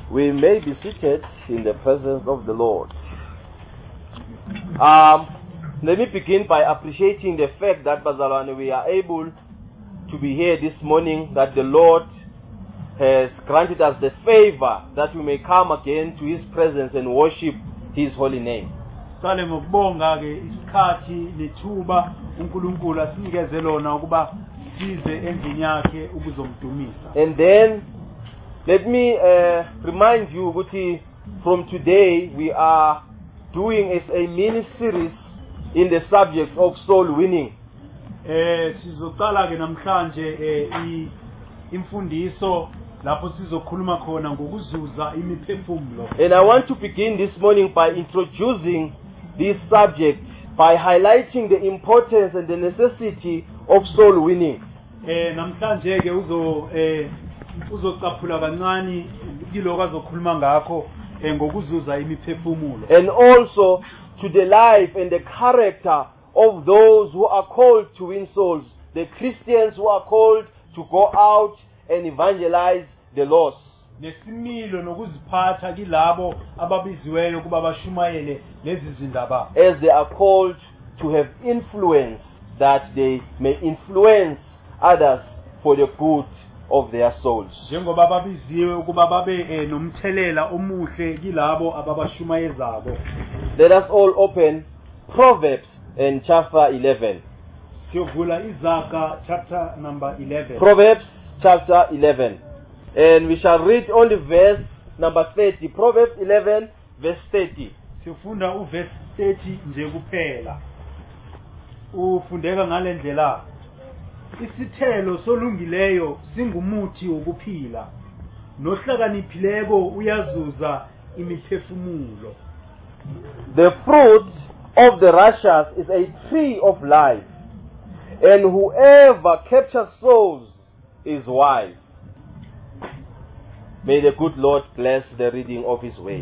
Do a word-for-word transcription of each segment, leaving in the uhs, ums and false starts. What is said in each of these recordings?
We may be seated in the presence of the Lord. Um, let me begin by appreciating the fact that, Bazalwane, we are able to be here this morning, that the Lord has granted us the favor that we may come again to His presence and worship His holy name. Sale ngokubonga ke isikhathi lethuba uNkulunkulu asinikeze lona ukuba size endlini yakhe ukuzomdumisa. And then let me uh, remind you ukuthi from today we are doing as a mini series in the subject of soul winning. Eh sizoqala ke namhlanje eh imfundiso lapho sizokhuluma khona ngokuzuza imiphefumulo. And I want to begin this morning by introducing this subject by highlighting the importance and the necessity of soul winning. Eh namhlanje ke uzo eh uzocaphula kancane kiloko azokhuluma ngakho ngokuzuza imiphefumulo. And also to the life and the character of those who are called to win souls, the Christians who are called to go out and evangelize the lost. Nesimilo nokuziphatha kilabo ababiziweyo kuba bashumayele lezi zindaba. As they are called to have influence, that they may influence others for the good of their souls. Njengoba babiziwe ukuba babe nomthelela omuhle kilabo ababashumayezabo. Let us all open Proverbs in chapter eleven. Siyovula Izaga chapter number eleven. Proverbs chapter eleven. And we shall read only verse number thirty. Proverbs eleven verse thirty. Sifunda uverse thirty nje kuphela. Ufundeka ngalendlela. Isithelo solungileyo singumuthi wokuphila. Nohlakaniphileko uyazuza imiphefumulo. The fruit of the righteous is a tree of life, and whoever captures souls is wise. May the good Lord bless the reading of His word.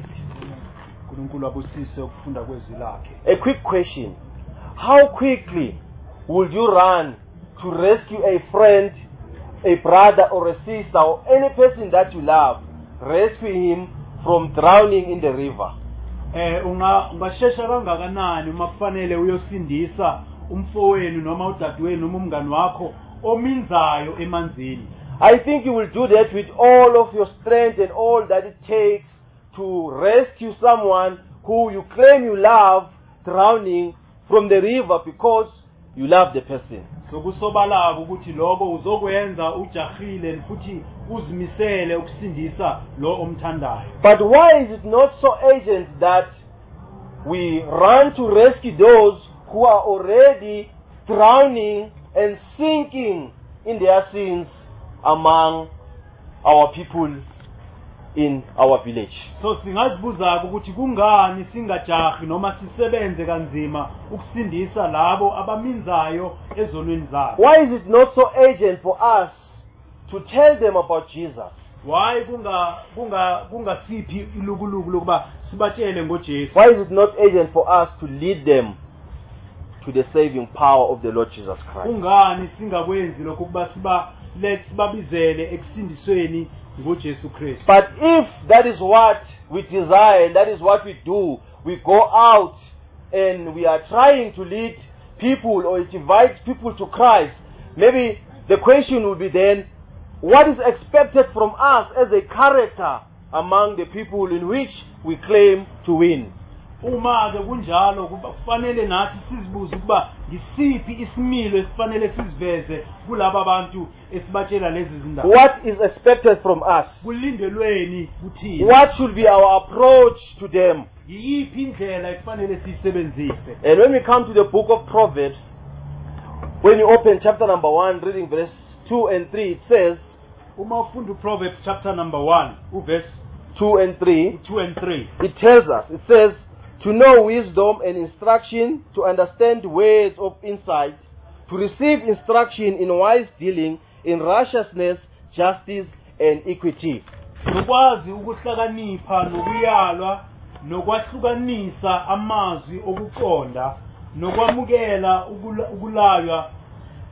A quick question. How quickly would you run to rescue a friend, a brother or a sister, or any person that you love? Rescue him from drowning in the river. Eh unga ungashesha kangakanani uma kufanele uyosindisa umfowenu noma udadewenu noma umngani wakho ominzayo emanzini? I think you will do that with all of your strength and all that it takes to rescue someone who you claim you love drowning from the river because you love the person. So kusobalaka ukuthi lokho uzokwenza ujahile futhi uzimisele ukusindisa lo omthandayo. But why is it not so urgent that we run to rescue those who are already drowning and sinking in their sins among our people in our village? So singazibuza ukuthi kungani singajahi noma sisebenze kanzima ukusindisa labo abaminzayo ezonweni zabo? Why is it not so urgent for us to tell them about Jesus? Why kunga kunga kungasiphi ilukuluku lokuba sibatshele ngoJesu? Why is it not urgent for us to lead them to the saving power of the Lord Jesus Christ? Kungani singakwenzi lokho kuba siba let's babizele ekusindisweni ngoJesu Kristu? But if that is what we desire, that is what we do, we go out and we are trying to lead people or invite people to Christ, maybe the question will be then, what is expected from us as a character among the people in which we claim to win? Uma ke kunjalo kufanele nathi sizibuze ukuba ngisiphi isimilo esifanele siziveze kulabo abantu esibatshela lezi zindaba. What is expected from us? Kulindelweni kuthini? What should be our approach to them? Yiphi indlela esifanele sisebenzise? And when we come to the book of Proverbs, when you open chapter number one, reading verse two and three, it says, Uma ufunda Proverbs chapter number one, uverse two and three, two and three, it tells us, it says, to know wisdom and instruction, to understand words of insight, to receive instruction in wise dealing, in righteousness, justice, and equity. Nokwazi ukuhlakanipha nokuyalwa nokwahlukanisa amazwi okuqonda nokwamukela ukulaywa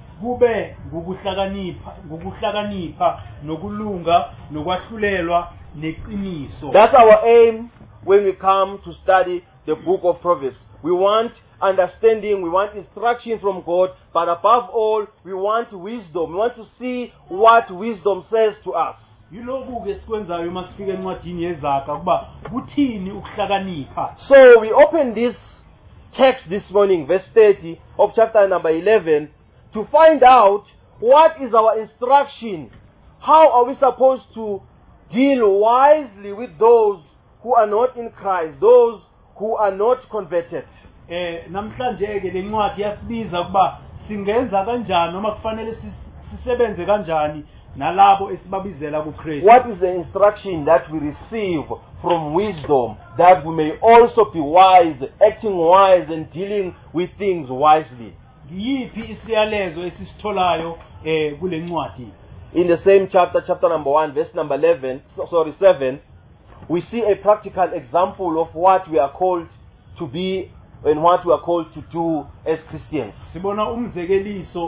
kube ngokuhlakanipha ngokuhlakanipha nokulunga nokwahlulelwa neqiniso. That's our aim when we come to study the book of Proverbs. We want understanding, we want instruction from God, but above all, we want wisdom. We want to see what wisdom says to us. Yiloku-ke sikwenzayo uma sifika encwadini yezaga kuba kuthini ukuhlakanipha. So we open this text this morning, verse thirty of chapter number eleven, to find out what is our instruction. How are we supposed to deal wisely with those who are not in Christ, those who are not converted? Eh namhlanje ke lencwadi yasibiza kuba singenza kanjani noma kufanele sisebenze kanjani nalabo esibabizela kuKristu. What is the instruction that we receive from wisdom, that we may also be wise, acting wise and dealing with things wisely? Ngiyiphi isiyalezo esisitholayo eh kule ncwadi? In the same chapter, chapter number one, verse number eleven, sorry, seven, we see a practical example of what we are called to be and what we are called to do as Christians. Sibona umzekeliso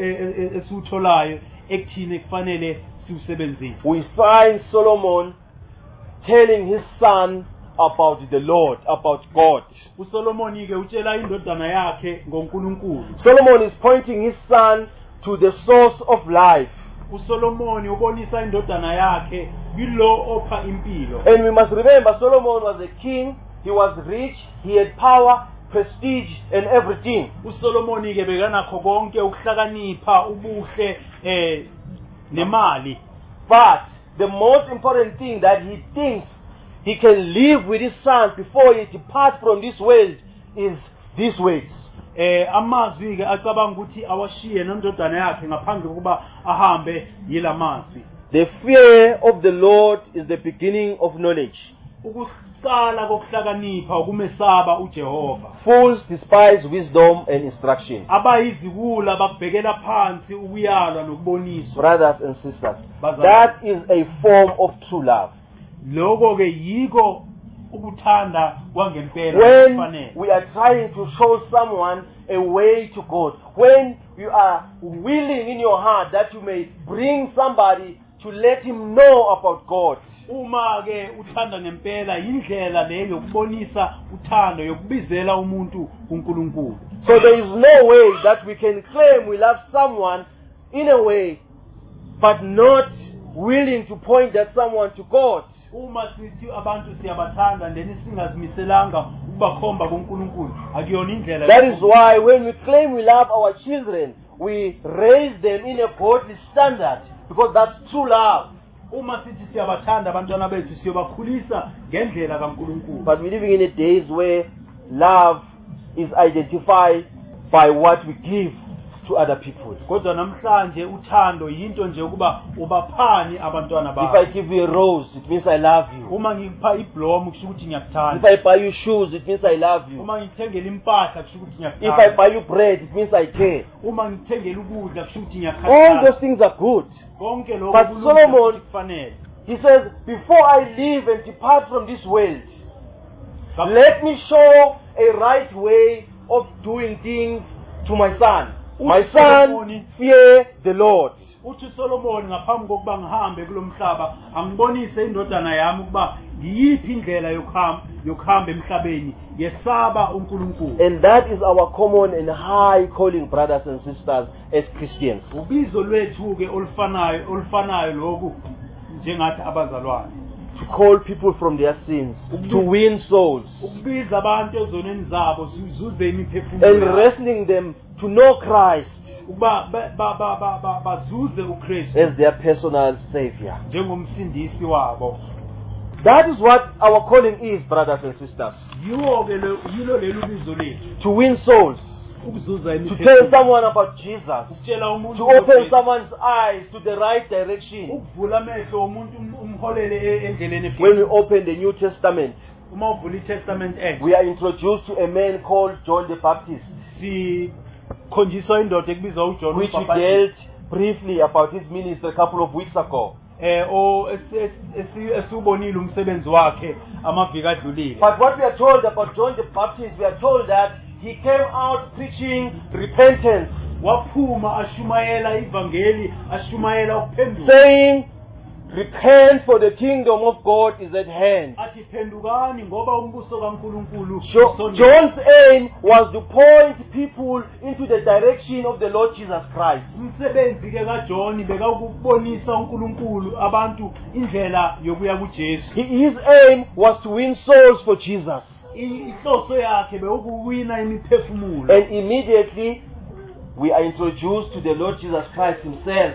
esitholayo ekuthini kufanele siusebenzise. We find Solomon telling his son about the Lord, about God. uSolomoni ke utshela indodana yakhe ngoNkulunkulu. Solomon is pointing his son to the source of life. uSolomoni ubonisa indodana yakhe yilo opha impilo. And we must remember, Solomon was a king, he was rich, he had power, prestige and everything. uSolomoni ke bekanakho konke ukuhlakanipha, ubuhle eh nemali. But the most important thing that he thinks he can live with his son before he departs from this world is these words. Eh amazwi ke acabanga ukuthi awashiye nondodana yakhe ngaphandle kokuba ahambe yilamazwi. The fear of the Lord is the beginning of knowledge. Ukusala kokuhlakanipha ukumesaba uJehova. Fools despise wisdom and instruction. Abayizikula bakubhekela phansi ukuyalwa nokuboniswa. Brothers and sisters, that is a form of true love. Lokho ke yiko ukuthanda kwangempela When kufanele. we are trying to show someone a way to God, when you are willing in your heart that you may bring somebody to let him know about God. Uma ke uthanda ngempela indlela leyo yokubonisa uthando yokubizela umuntu kuNkulunkulu. So there is no way that we can claim we love someone in a way but not willing to point that someone to God. Uma sithi abantu siyabathanda ndeni singazimiselanga ukubakhomba kuNkulunkulu akuyona indlela. That is why when we claim we love our children, we raise them in a godly standard, because that's true love. Uma sithi siyabathanda abantwana bethu siyobakhulisa ngendlela kaNkulunkulu. But we're living in a days where love is identified by what we give to other people. Kodwa namhlanje uthando yinto nje ukuba ubaphani abantwana If bakho. I give you a rose, it means I love you. Uma ngikupha iblomu kusho ukuthi If ngiyakuthanda. I buy you shoes, it means I love you. Uma ngithengela impahla kusho ukuthi If I ngiyakuthanda. buy you bread, it means I care. Uma ngithengela ukudla kusho ukuthi All ngiyakhathazwa. those things are good. Konke lokho But kulungile Solomon- futhi kufanele. He says, before I leave and depart from this world, let me show a right way of doing things to my son. My son, fear the Lord. Uthi uSolomoni ngaphambi kokuba ngihambe kulomhlaba angibonise indodana yami ukuba ngiyiphi indlela yokuhamba yokuhamba emhlabeni yesaba uNkulunkulu. And that is our common and high calling, brothers and sisters, as Christians. Ubizo lwethu ke olufanayo olufanayo lokhu njengathi abazalwane. To call people from their sins, to win souls, Ukubiza abantu ezoneni zabo sizuze imiphefumulo. and wrestling them to know Christ Ukuba ba- ba- ba- ba- ba- bazuze uKristu as their personal Savior. njengomsindisi wabo. That is what our calling is, brothers and sisters. Yiwo ke lo- yilo lelo bizo lethu. To win souls, Ukuzuza to tell imiphefumulo. someone about Jesus, Ukutshela umuntu to open ngoJesu. someone's eyes to the right direction. Ukuvula amehlo omuntu um- umholele e- endleleni When we efanele. open the New Testament, Uma uvula iTestament entsha we are introduced to a man called John the Baptist, sikhonjiswa indoda ekubizwa uJohn which we uMbhaphathizi. dealt briefly about his ministry a couple of weeks ago. eh o esi- esi- esi- esubonile umsebenzi wakhe amaviki adlulile. But what we are told about John the Baptist, we are told that he came out preaching repentance, Waphuma ashumayela ivangeli, ashumayela ukuphenduka. saying, repent for the kingdom of God is at hand. athi phendukani ngoba umbuso kaNkulunkulu Jo- usondele. John's aim was to point people into the direction of the Lord Jesus Christ. umsebenzi ke kaJohn bekakubonisa uNkulunkulu abantu indlela yokuya kuJesu. He- His aim was to win souls for Jesus. I- inhloso yakhe bekuwina imiphefumulo. And immediately we are introduced to the Lord Jesus Christ himself.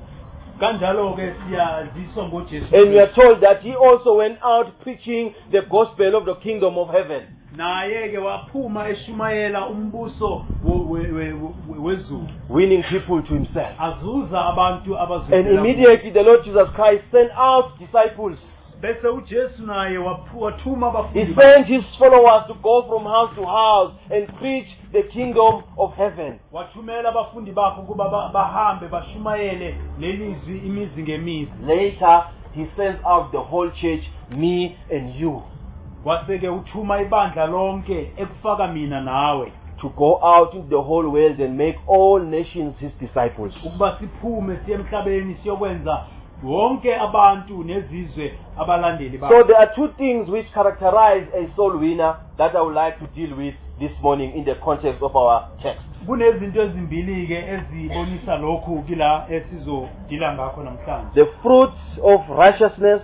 Kanjalo ke siyaziswa ngoJesu. And we are told that he also went out preaching the gospel of the kingdom of heaven. naye ke waphuma eshumayela umbuso we- we- we- wezulu Winning people to himself. azuza abantu And abazuzela. immediately the Lord Jesus Christ sent out disciples. bese uJesu naye waphu- wathuma He abafundi sent his followers to go from house to house and preach the kingdom of heaven. wathumela abafundi bakhe ukuba ba- bahambe bashumayele lelizwi imizi ngemizi. Later, he sends out the whole church, me and you, Waseke uthuma ibandla lonke ekufaka mina nawe to go out into the whole world and make all nations his disciples. ukuba siphume siye emhlabeni siyokwenza wonke abantu nezizwe abalandeli So bakhe. there are two things which characterize a soul winner that I would like to deal with this morning in the context of our text. Kunezinto ezimbili ke ezibonisa lokhu kila esizodila ngakho namhlanje. The fruits of righteousness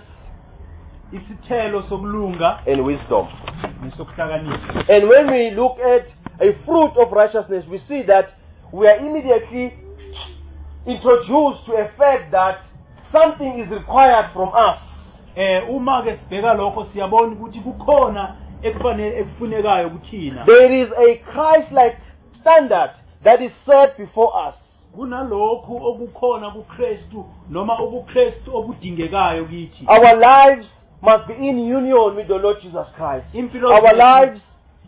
Isithelo sokulunga and wisdom. nesokuhlakanipha. And when we look at a fruit of righteousness, we see that we are immediately introduced to a fact that something is required from us. Eh uma ke sibheka lokho siyabona ukuthi kukhona ekufanele ekufunekayo kuthina. There is a Christ-like standard that is set before us. Kunalokhu okukhona kuKristu noma okuKristu okudingekayo kithi. Our lives must be in union with the Lord Jesus Christ. Impilo Our zethu- lives,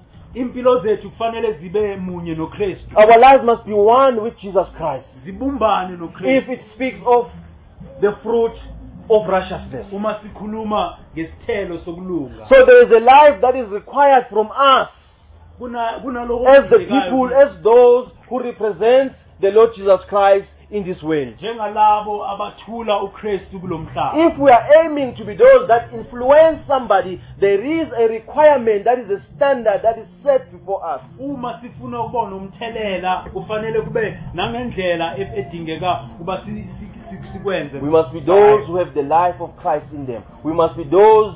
impilo zethu kufanele zibe munye noKristu. our lives must be one with Jesus Christ. Zibumbane If noKristu. it speaks of the fruit of righteousness. Uma sikhuluma ngesithelo sokulunga. So there is a life that is required from us Kuna kunalokho as the okudingekayo people, kithi. as those who represent the Lord Jesus Christ in this world. njengalabo abathula uKristu kulomhlaba. If we are aiming to be those that influence somebody, there is a requirement, that is a standard that is set before us. Uma sifuna ukubona umthelela kufanele kube nangendlela e- edingeka kuba si- si- si- sikwenze. We must be those who have the life of Christ in them. We must be those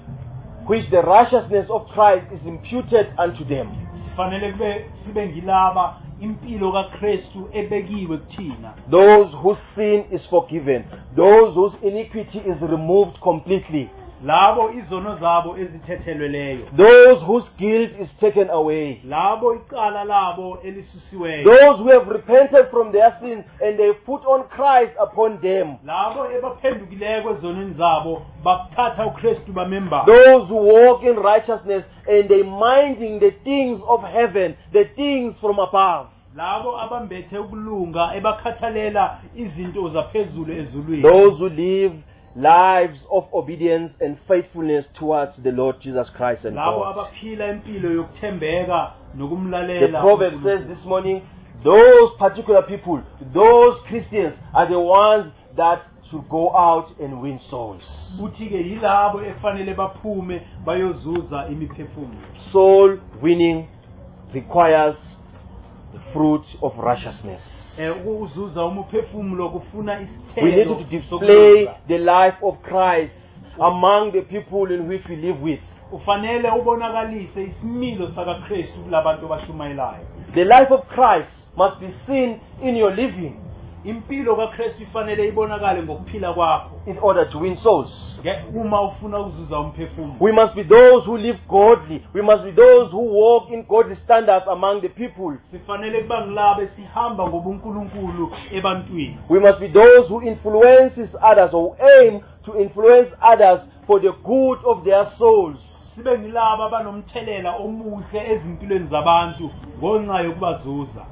which the righteousness of Christ is imputed unto them. Kufanele kube sibe ngilaba impilo kaKristu ebekiwe kuthina. Those whose sin is forgiven. Those whose iniquity is removed completely. Labo izono zabo ezithethelweleyo. Those whose guilt is taken away. Labo icala labo elisusiweyo. Those who have repented from their sins and they put on Christ upon them. Labo ebaphendukileko ezonweni zabo bathatha uKristu bamemba. Those who walk in righteousness and they minding the things of heaven, the things from above. Labo abambethe ukulunga ebakhathalela izinto zaphezulu ezulwini. Those who live lives of obedience and faithfulness towards the Lord Jesus Christ and Labo God. abaphila impilo yokuthembeka The nokumlalela. proverb uNkulunkulu. says this morning, those particular people, those Christians are the ones that should go out and win souls. Uthi ke yilabo efanele baphume bayozuza imiphefumulo. Soul winning requires the fruit of righteousness. Eh ukuzuza umuphefumulo kufuna We need isithelo to display the life of Christ among the people in which we live with. ufanele ubonakalise isimilo sakaKristu kulabantu abashumayelayo. The life of Christ must be seen in your living Impilo kaKristu ifanele ibonakale ngokuphila kwakho. in order to win souls. Ke uma ufuna ukuzuza umphefumulo. We must be those who live godly. We must be those who walk in godly standards among the people. Sifanele kuba ngilabo esihamba ngobuNkulunkulu ebantwini. We must be those who influences others or aim to influence others for the good of their souls. Sibe ngilabo abanomthelela omuhle ezimpilweni zabantu ngonxa yokubazuza.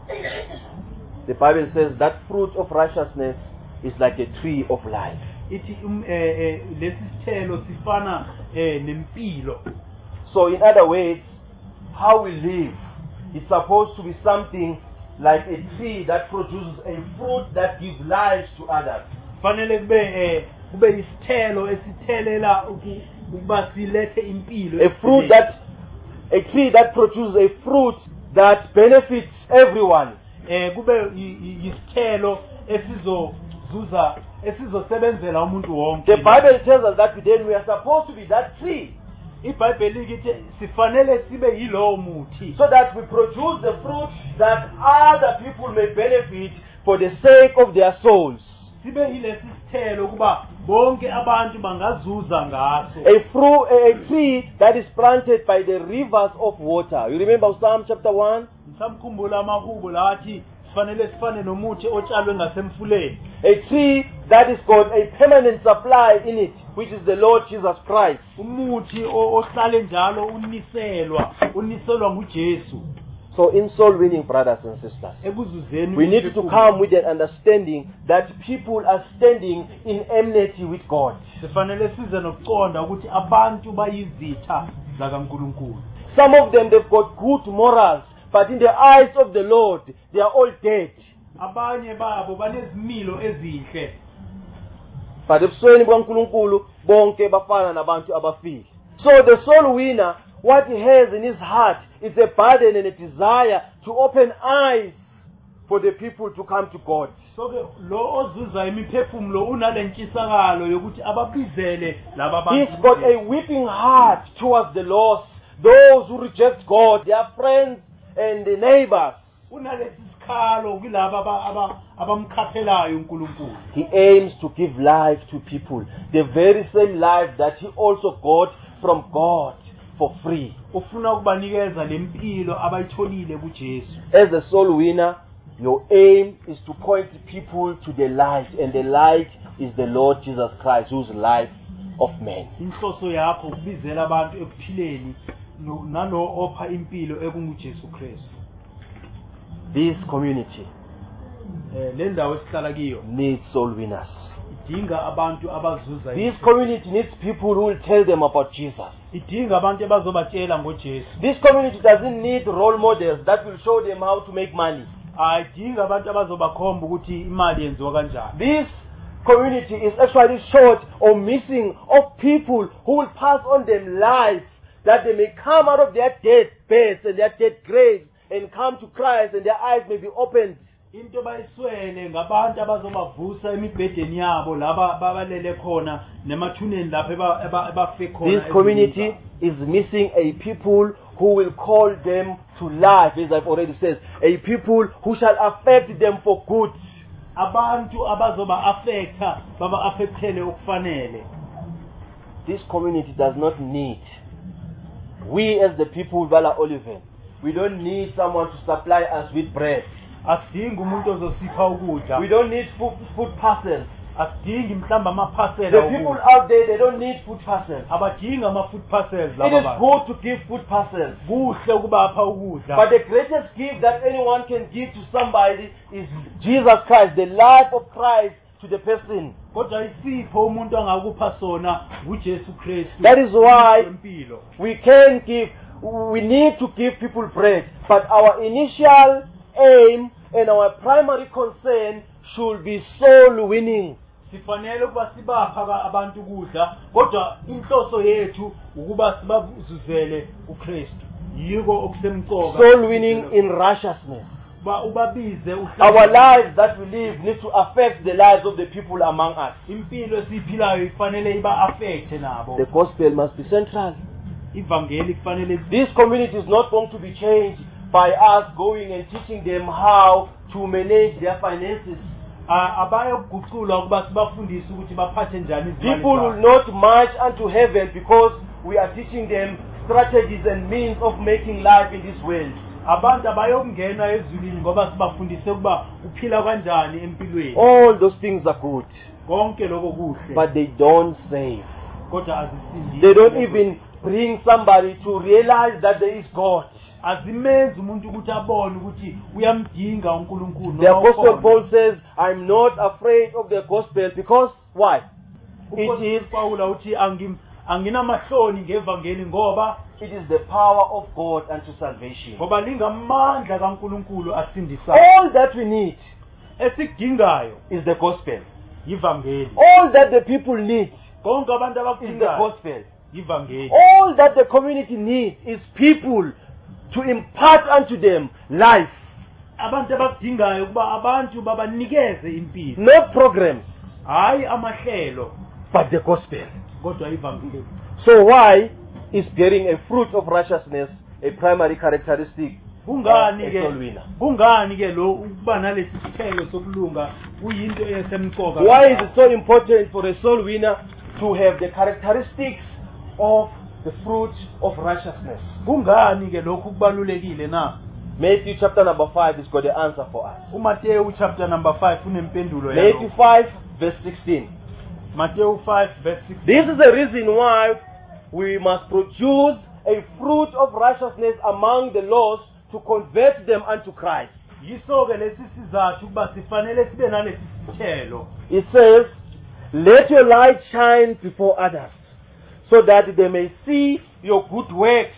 The Bible says that fruit of righteousness is like a tree of life. Ithi um, eh, eh, lesi sithelo sifana eh, nempilo. So in other words, how we live is supposed to be something like a tree that produces a fruit that gives life to others. Fanele kube eh, kube isithelo esithelelela uku- ukuba silethe impilo A fruit that, a tree that produces a fruit that benefits everyone. eh kube i- i- isithelo esizozuza esizosebenzela umuntu wonke. The Bible tells us that then we are supposed to be that tree, iBhayibheli lithi sifanele sibe yilowo muthi so that we produce the fruit that other people may benefit for the sake of their souls. sibe yilesi sithelo kuba bonke abantu bangazuza ngaso. A fruit, a a tree that is planted by the rivers of water. You remember Psalm chapter one? Ngisamkhumbula amahubo lathi sifanele sifane nomuthi otshalwe ngasemfuleni. A tree that has got a permanent supply in it, which is the Lord Jesus Christ. Umuthi o- ohlale njalo uniselwa uniselwa nguJesu So in soul winning, brothers and sisters, ekuzuzeni. we need to come with an understanding that people are standing in enmity with God. sifanele size nokuqonda ukuthi abantu bayizitha zakaNkulunkulu. Some of them, they've got good morals, but in the eyes of the Lord, they are all dead. Abanye babo banezimilo ezinhle, But ebusweni bukaNkulunkulu bonke bafana nabantu abafile. So the soul winner, what he has in his heart is a burden and a desire to open eyes for the people to come to God. so ke lo ozuza imiphefumulo unalentshisakalo yokuthi ababizele laba He's bantu. got a weeping heart towards the lost, those who reject God, their friends and the neighbors. Unalesi sikhalo kulabo aba- aba- abamkhaphelayo uNkulunkulu. He aims to give life to people, the very same life that he also got from God for free. Ufuna ukubanikeza lempilo abayitholile kuJesu. As a soul winner, your aim is to point people to the light, and the light is the Lord Jesus Christ, who's the life of man. Inhloso yakho ukubizela abantu ekuphileni no- nalo opha impilo ekunguJesu Kristu. This community Eh le ndawo esihlala kiyo needs soul winners. idinga abantu abazuza. This community needs people who will tell them about Jesus. idinga abantu abazobatshela ngoJesu. This community doesn't need role models that will show them how to make money. Ayidinga abantu abazobakhomba ukuthi imali yenziwa kanjani. This community is actually short or missing of people who will pass on them life, that they may come out of their dead beds and their dead graves and come to Christ, and their eyes may be opened. Into bayiswele ngabantu abazobavusa emibhedeni yabo laba babalele khona nemathuneni lapha eba- eba- ebafe khona. This community is missing a people who will call them to life, as I've already said, a people who shall affect them for good. abantu abazoba affecta baba affectele okufanele. This community does not need, we as the people of Vala Oliven, we don't need someone to supply us with bread. Asidingi umuntu ozosipha ukudla. We don't need food, food parcels. Asidingi mhlamba amaphasela The people ukudla. out there, they don't need food parcels. Abadingi ama food parcels It laba is bantu. good to give food parcels. Kuhle ukubapha ukudla. But the greatest gift that anyone can give to somebody is Jesus Christ, the life of Christ to the person. Kodwa isipho umuntu angakupha sona nguJesu Kristu. That is why Impilo. we can give, we need to give people bread. But our initial aim and our primary concern should be soul winning. Sifanele ukuba sibapha ka- abantu ukudla, kodwa inhloso yethu ukuba sibazuzele uKristu. Yiko okusemqoka. Soul winning in righteousness. Ba ubabize uhlala. Our lives that we live need to affect the lives of the people among us. Impilo esiphilayo ifanele iba affect nabo. The gospel must be central. Ivangeli kufanele This community is not going to be changed by us going and teaching them how to manage their finances. a- abayokuguqulwa ukuba sibafundise ukuthi baphathe njani izimali People will zabo. not march unto heaven because we are teaching them strategies and means of making life in this world. Abantu abayokungena ezulwini ngoba sibafundise ukuba uphila kanjani empilweni. All those things are good, Konke lokho kuhle. but they don't save. Kodwa azisindisi. They don't even bring somebody to realize that there is God. azimenzi umuntu ukuthi abone ukuthi uyamdinga uNkulunkulu. The Apostle Paul says, I'm not afraid of the gospel because why? It is, Paula uthi angim anginamahloni ngevangeli ngoba it is the power of God unto salvation. ngoba lingamandla kaNkulunkulu asindisayo. All that we need Esikudingayo is the gospel. Ivangeli. All that the people need Konke abantu is the abakudingayo gospel. ivangeli. All that the community needs is people to impart unto them life. Abantu abakudingayo kuba abantu babanikeze impilo. Not programs, Hayi amahlelo but the gospel. kodwa ivangeli. So why is bearing a fruit of righteousness a primary characteristic of Kungani a ke soul winner? kungani ke lo ukuba nalesi sithelo sokulunga kuyinto esemqoka. Why is it so important for a soul winner to have the characteristics of the fruit of righteousness? Kungani ke lokhu kubalulekile na? Matthew chapter number five has got the answer for us. uMateyu chapter number five unempendulo Matthew yalo. five verse sixteen. Mateyu five verse six. This is the reason why we must produce a fruit of righteousness among the lost to convert them unto Christ. Yiso ke lesi sizathu kuba sifanele sibe nalesi sithelo. It says, let your light shine before others, so that they may see your good works.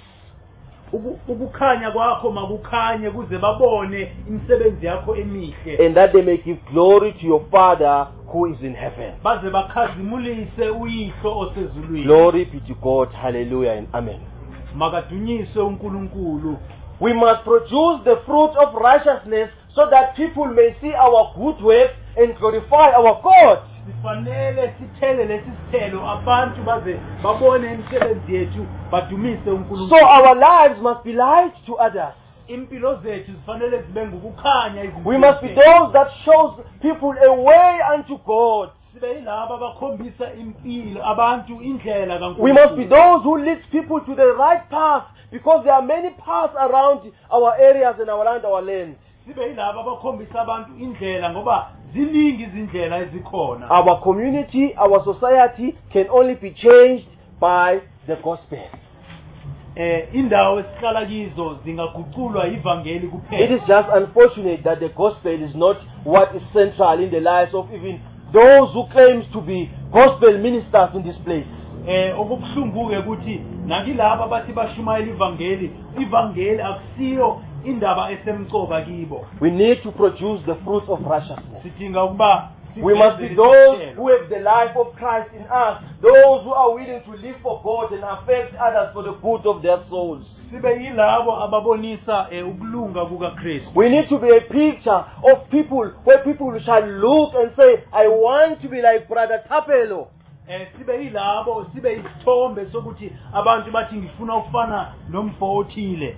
Uku- Ukukhanya kwakho makukhanye kuze babone imisebenzi yakho emihle. And that they may give glory to your Father who is in heaven. Baze bakhazimulise uyihlo osezulwini. Glory be to God. Hallelujah and amen. Makadunyiswe uNkulunkulu. We must produce the fruit of righteousness so that people may see our good works and glorify our God. Sifanele sithele lesi sithelo abantu baze babone imisebenzi yethu badumise uNkulunkulu. So our lives must be light to others. Impilo zethu zifanele zibe ngukukhanya izimpilo. We must be zethu. those that shows people a way unto God. Sibe yilabo abakhombisa impilo abantu indlela kaNkulunkulu. We must be those who lead people to the right path, because there are many paths around our areas and around our land. Sibe yilabo abakhombisa abantu indlela ngoba ziningi izindlela ezikhona. Our community, our society can only be changed by the gospel. Eh indawo esihlala kizo zingaguqulwa ivangeli It kuphela. is just unfortunate that the gospel is not what is central in the lives of even those who claim to be gospel ministers in this place. Eh okubuhlungu ke ukuthi nakilabo abathi bashumayela ivangeli, ivangeli akusiyo indaba esemqoka kibo. We need to produce the fruit of righteousness. Sidinga ukuba We must be those who have the life of Christ in us, those who are willing to live for God and affect others for the good of their souls. sibe yilabo ababonisa eh, ukulunga kukaKristu. We need to be a picture of people where people shall look and say, I want to be like Brother Tapelo. Eh sibe yilabo sibe isithombe sokuthi abantu bathi ngifuna ukufana nomfo othile.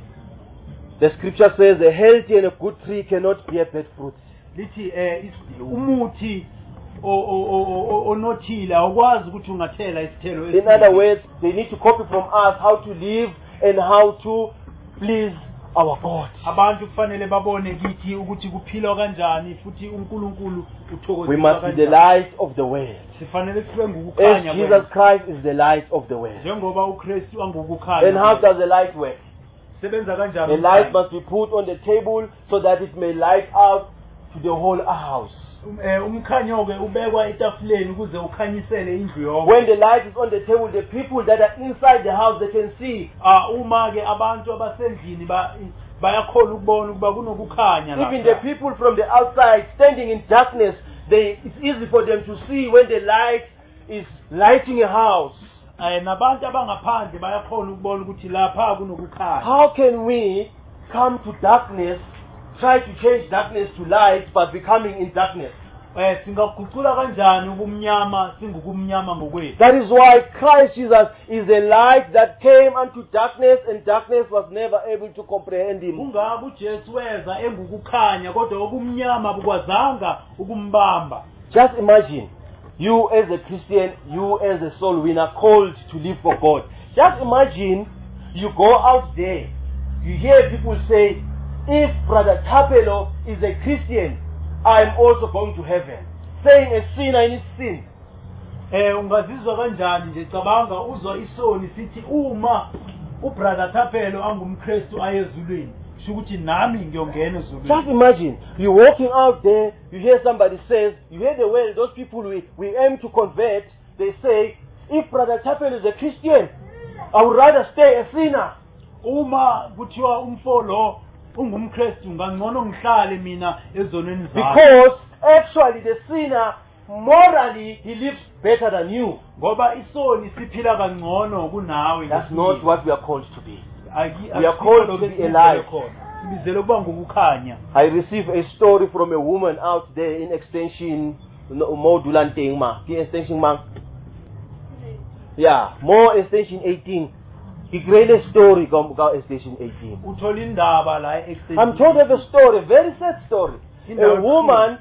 The scripture says a healthy and a good tree cannot bear bad fruits. Lithi eh is- umuthi o- o- o- o- onothile awukwazi ukuthi ungathela isithelo In other words, they need to copy from us how to live and how to please our God. abantu kufanele babone kithi ukuthi kuphilwa kanjani futhi uNkulunkulu We uthokozisa must be the kanjani. light of the world. Sifanele sibe As ngukukhanya Jesus kwethu. Christ is the light of the world. Njengoba uKristu angukukhanya. Then how does the light work? sebenza The kanjani? light must be put on the table so that it may light out to the whole house. Um, eh, umkhanyo ke ubekwa etafuleni ukuze ukhanyisele indlu yonke. When the light is on the table, the people that are inside the house, they can see. Ah uma ke abantu abasendlini ba bayakhola ukubona ukuba kunokukhanya la. Even the people from the outside standing in darkness, they, it's easy for them to see when the light is lighting a house. Eh nabantu abangaphandle bayakhona ukubona ukuthi lapha kunokukhanya. How can we come to darkness, try to change darkness to light, but becoming in darkness? Eh singaguqula kanjani ubumnyama singukumnyama ngokwethu? That is why Christ Jesus is a light that came unto darkness, and darkness was never able to comprehend him. Kungaba uJesu weza engukukhanya kodwa okumnyama bukwazanga ukumbamba. Just imagine, you as a Christian, you as a soul winner, called to live for God. Just imagine, you go out there, you hear people say, if Brother Tapelo is a Christian, I'm also going to heaven. Saying a sinner in his sin. Eh ungazizwa kanjani nje cabanga uzwa isoni sithi uma ubrother Tapelo angumKristu ayezulwini shukuthi nami ngiyongena ezulwini. Just imagine, you're walking out there, you hear somebody says, you hear the word, those people we, we aim to convert, they say, if Brother Tapelo is a Christian, I would rather stay a sinner. Uma kuthiwa umfo lo ungumKristu ngangcono ngihlale mina ezonweni zami. Because actually the sinner morally he lives better than you. ngoba isoni siphila kangcono kunawe. That's not what we are called to be. Aki- We are asikho called lokho to be esibizele alive. khona. Sibizele ukuba ngukukhanya. I received a story from a woman out there in extension, no, more Dulanteng ma, the extension ma. Yeah, more extension eighteen. The greatest story come about extension eighteen. Uthola indaba la e-extension. I'm told of a story, a very sad story. Indaba A woman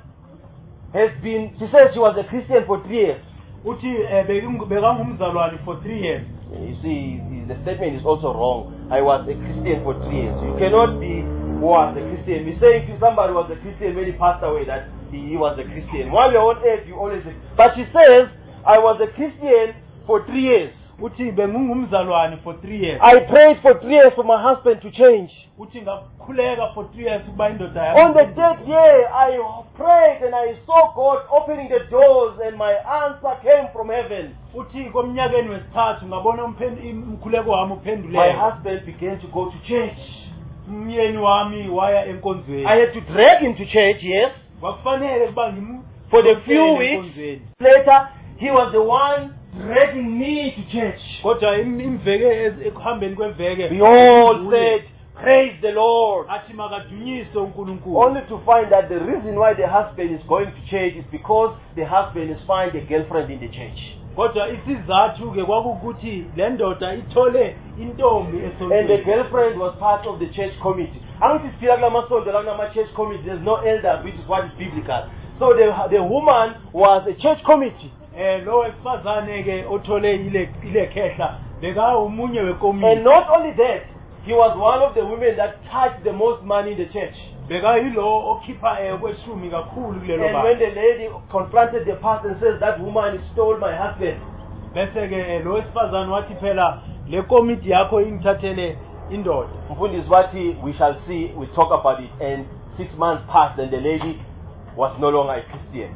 has been, she says she was a Christian for three years. uthi eh, beking- bekangumzalwane for three years. You see, the statement is also wrong. I was a Christian for three years. You cannot be was a Christian. We say if somebody was a Christian when he passed away, that he, he was a Christian. While you're on earth, you always say. But she says, I was a Christian for three years. Uthi bengumzalwane for three years. I prayed for three years for my husband to change. Uthi ngakhuleka for three years ukuba indoda On the yami. third year, I prayed and I saw God opening the doors and my answer came from heaven. Uthi komnyakeni wesithathu ngabona umphen- umkhuleko wami My uphenduleka. husband began to go to church. Umyeni wami waya enkonzweni. I had to drag him to church, yes. Kwakufanele kuba ngimu For the few enkonzweni. weeks later, he was the one dragging me to church. Kodwa im- imveke ez- ekuhambeni kweveke. We all said, praise the Lord. athi makadunyiswe uNkulunkulu. Only to find that the reason why the husband is going to church is because the husband is finding a girlfriend in the church. Kodwa isizathu ke kwakukuthi le ndoda ithole intombi And the esontweni. girlfriend was part of the church committee. Angithi siphila kulamasonto la kunama-church committee, there's no elders, which is what is biblical. So the, the woman was a church committee. Eh lo wesifazane ke othole ile ile khehla beka umunye And wekomiti. not only that, he was one of the women that touched the most money in the church. Beka yilo okhipha eh kweshumi kakhulu kulelo And baba. when the lady confronted the pastor and says, that woman stole my husband, Bese ke lo wesifazane wathi phela le komiti yakho ingithathele indoda. Mfundisi wathi, we shall see, we talk about it. And six months passed and the lady was no longer a Christian.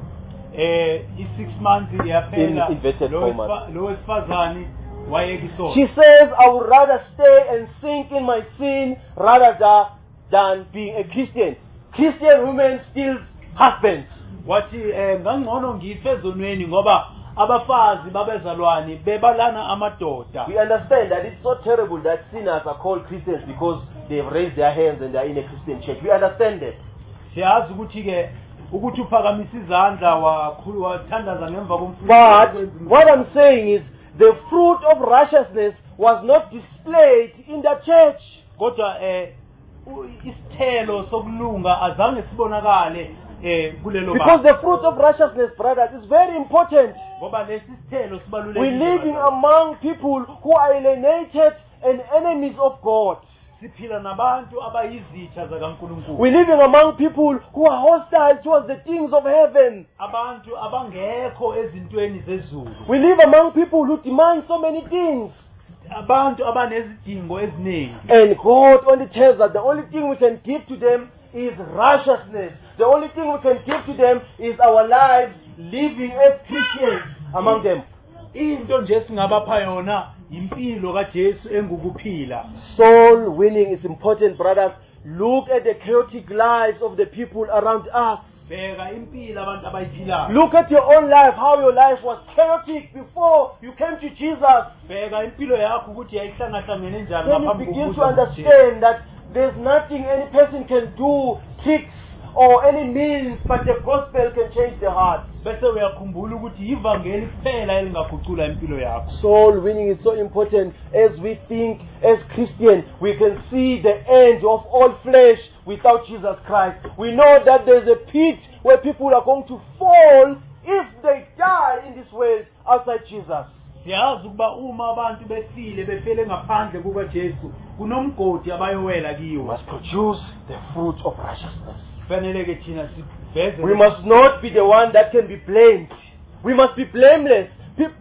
Eh i six months yaphela. In inverted Lo commas. wesfa- Lo wesifazane wayekisona. She says, I would rather stay and sink in my sin rather da, than being a Christian. Christian women steal husbands. Wathi eh ngangcono ngife ezonweni ngoba abafazi babezalwane bebalana amadoda. We understand that it's so terrible that sinners are called Christians because they've raised their hands and they are in a Christian church. We understand that. Siyazi ukuthi ke ukuthi uphakamisa izandla wakhulu wathandaza ngemva komfutho. But what I'm saying is the fruit of righteousness was not displayed in the church. Kodwa eh u- isithelo sokulunga azange sibonakale eh kulelo Because baba. the fruit of righteousness, brothers, is very important. Ngoba lesi sithelo We're sibalulekile. living baba. among people who are alienated and enemies of God. Siphila nabantu abayizitha zakaNkulunkulu. We're living among people who are hostile towards the things of heaven. Abantu abangekho ezintweni zezulu. We live among people who demand so many things. Abantu abanezidingo eziningi. And God only tells us the only thing we can give to them is righteousness. The only thing we can give to them is our lives living as Christians among them. Into nje singabapha yona impilo kaJesu engukuphila. Soul winning is important, brothers. Look at the chaotic lives of the people around us. Bheka impilo abantu abayiphilayo. Look at your own life, how your life was chaotic before you came to Jesus. Bheka impilo yakho ukuthi yayihlangahlangene njani Then you ngaphambi begin to kokubuza kuJesu. understand that there's nothing any person can do, tricks or any means, but the gospel can change the heart. Bese uyakhumbula ukuthi ivangeli kuphela elingagucula impilo yakho. Soul winning is so important. As we think as Christians, we can see the end of all flesh without Jesus Christ. We know that there's a pit where people are going to fall if they die in this world outside Jesus. Siyazi ukuba uma abantu befile befele ngaphandle kukaJesu kunomgodi abayowela We kiwo. must produce the fruit of righteousness. Kufanele ke thina siveze. We must not be the one that can be blamed. We must be blameless. Pe-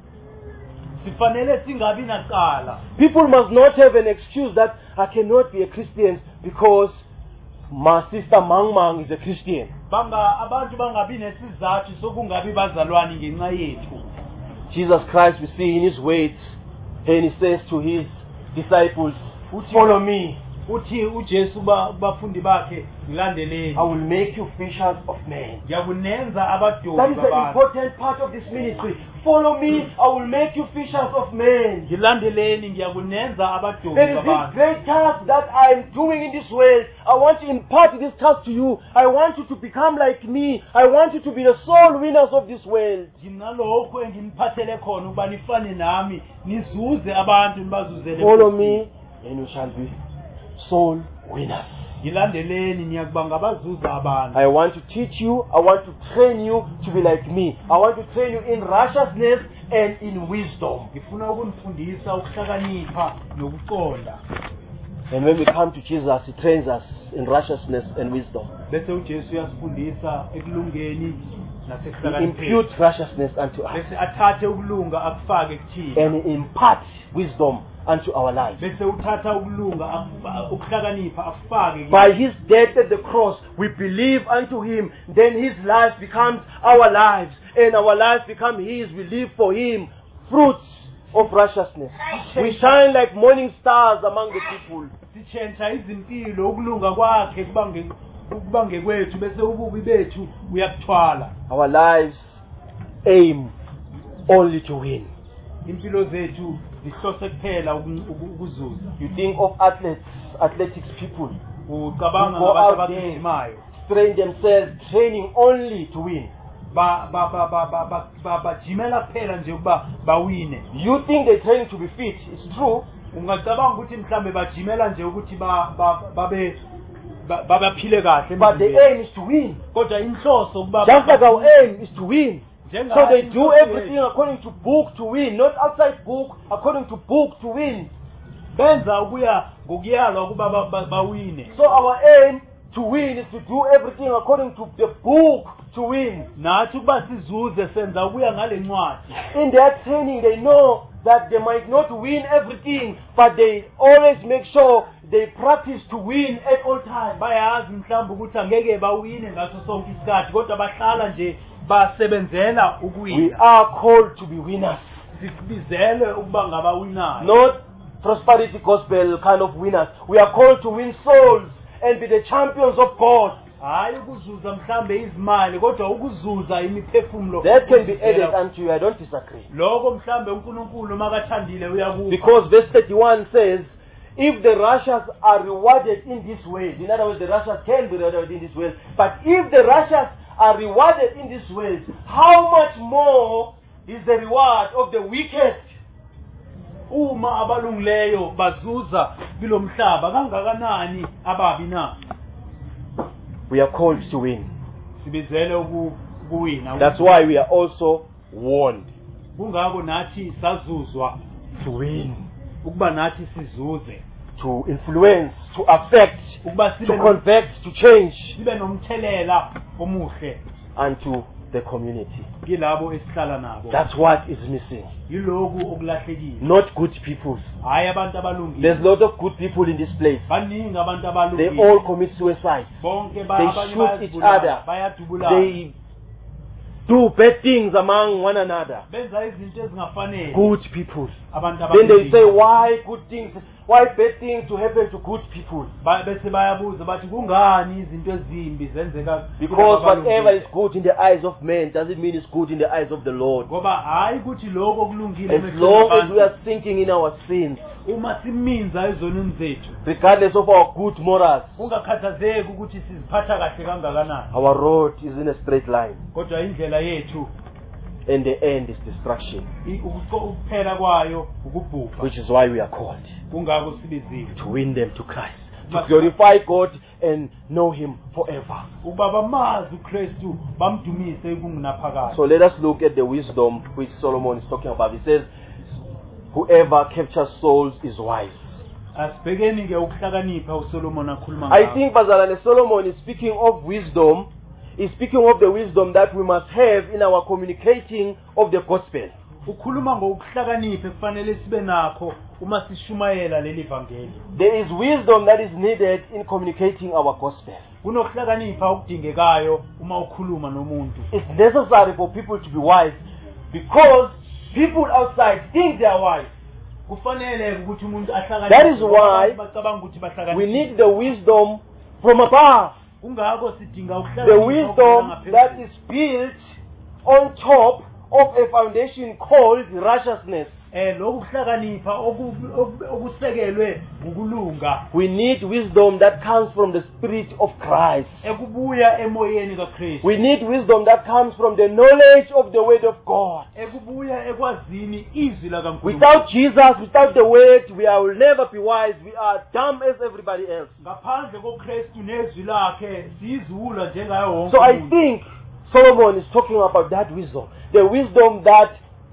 Sifanele singabi nacala. People must not have an excuse that I cannot be a Christian because my sister Mang Mang is a Christian. Banga abantu bangabi nesizathu sokungabi bazalwane ngenxa yethu. Jesus Christ, we see in his words, and he says to his disciples, follow me. uthi uJesu bafundi bakhe ngilandeleni I will make you fishers of men. ngiyakunenza That abadobi is the babantu important part of this ministry. Follow me, I will make you fishers of men. ngilandeleni ngiyakunenza abadobi There is this babantu great task that I am doing in this world. I want to impart this task to you. I want you to become like me. I want you to be the soul winners of this world. nginalokho enginiphathele khona ukuba nifane nami nizuze abantu nibazuzele Follow me and you shall be soul winners. ngilandeleni niyakuba ngabazuza abantu I want to teach you, I want to train you to be like me. I want to train you in righteousness and in wisdom. ngifuna ukunifundisa ukuhlakanipha nokuqonda And when we come to Jesus, He trains us in righteousness and wisdom. bese uJesu uyasifundisa ekulungeni He nasekuhlakanipheni imputes righteousness unto us. bese athathe ukulunga akufake kuthina And He imparts wisdom unto our lives. bese uthatha ukulunga akufa- ukuhlakanipha afake By His death at the cross, we believe unto Him. Then His life becomes our lives. And our lives become His. We live for Him. Fruits of righteousness. We shine like morning stars among the people. sitshentsha izimpilo ukulunga kwakhe kubange kubange kwethu bese ububi bethu uyakuthwala Our lives aim only to win. impilo zethu zihlose kuphela uku- uku- ukuzuza You think of athletes, athletics people, ucabanga Who go ngabantu out there. abagijimayo train themselves, training only to win. ba ba ba ba ba ba- ba- bajimela kuphela nje ukuba bawine You think they're training to be fit. It's true. ungacabanga ukuthi mhlambe bajimela nje ukuthi ba- ba- babe ba- babaphile kahle But the emzimbeni. aim is to win. kodwa inhloso ukuba Just like our aim is to win. Njenga- So they do everything according to book to win, not outside book, according to book to win. benza ukuya ngokuyalwa ukuba ba- ba- bawine So our aim to win is to do everything according to the book to win. nathi ukuba sizuze senza ukuya ngale ncwadi In their training, they know that they might not win everything, but they always make sure they practice to win at all times. bayazi mhlawumbe ukuthi angeke bawine ngaso sonke isikhathi kodwa bahlala nje basebenzela We ukuwina are called to be winners, sibizele ukuba ngabawinayo not prosperity gospel kind of winners. We are called to win souls and be the champions of God. hayi ukuzuza mhlambe izimali kodwa ukuzuza imiphefumulo That can be ukuzizela- added unto you. I don't disagree. lokho mhlambe uNkulunkulu makathandile uyakuba Because verse thirty-one says, if the righteous are rewarded in this way, in other words, the righteous can be rewarded in this way, but if the righteous are rewarded in this way, how much more is the reward of the wicked? uma abalungileyo bazuza kulomhlaba kangakanani ababi na We are called to win. sibizele uku- ukuwina That's why we are also warned kungako nathi sazuzwa to win, ukuba nathi sizuze to influence, to affect, ukuba to sibe no- convert, to change sibe nomthelela omuhle unto the community. kilabo esihlala nabo That's what is missing. yiloku okulahlekile Not good people. hayi abantu abalungile There's a lot of good people in this place. baningi abantu They abalungile all commit suicide. bonke ba- they abanye shoot each bayadubulana, other. bayadubulana. They do bad things among one another. benza izinto ezingafanele Good people. abantu Then they abalungile. say, why good things? Why bad things to happen to good people? Ba- bese bayabuza bathi kungani izinto ezimbi zenzeka Because kulabo whatever abalungile? is good in the eyes of men doesn't mean it's good in the eyes of the Lord. ngoba hayi ukuthi lokho kulungile As emehlweni long as abantu. we are sinking in our sins, uma siminza ezonweni zethu regardless of our good morals, kungakhathazeki ukuthi siziphatha kahle kangakanani our road is in a straight line. kodwa indlela yethu And the end is destruction, i- ukuqo- ukuphela kwayo ukubhubha which is why we are called kungako sibizile to win them to Christ, to glorify God and know Him forever. ukuba bamazi uKristu bamdumise kungunaphakade So let us look at the wisdom which Solomon is talking about. He says, whoever captures souls is wise. asibhekeni ke ukuhlakanipha uSolomon akhuluma I ngakho. think Bazalane Solomon is speaking of wisdom. He's speaking of the wisdom that we must have in our communicating of the gospel. ukhuluma ngokuhlakanipha kufanele sibe nakho uma sishumayela leli vangeli There is wisdom that is needed in communicating our gospel. kunokuhlakanipha okudingekayo uma ukhuluma nomuntu It's necessary for people to be wise because people outside think they are wise. kufanele ukuthi umuntu That is why bacabanga ukuthi we bahlakaniphile. need the wisdom from above. Kungakho sidinga The ukuhlakanipha wisdom that is built on top of a foundation called righteousness. eh lokhu kuhlakanipha oku- oku- okusekelwe ukulunga We need wisdom that comes from the Spirit of Christ. ekubuya emoyeni kaKristu. We need wisdom that comes from the knowledge of the Word of God. ekubuya ekwazini izwi lakaNkulunkulu. Without Jesus, without the Word, we are- will never be wise. We are dumb as everybody else. ngaphandle koKristu nezwi lakhe sizula njengayo wonke So I umuntu. think Solomon is talking about that wisdom. The wisdom that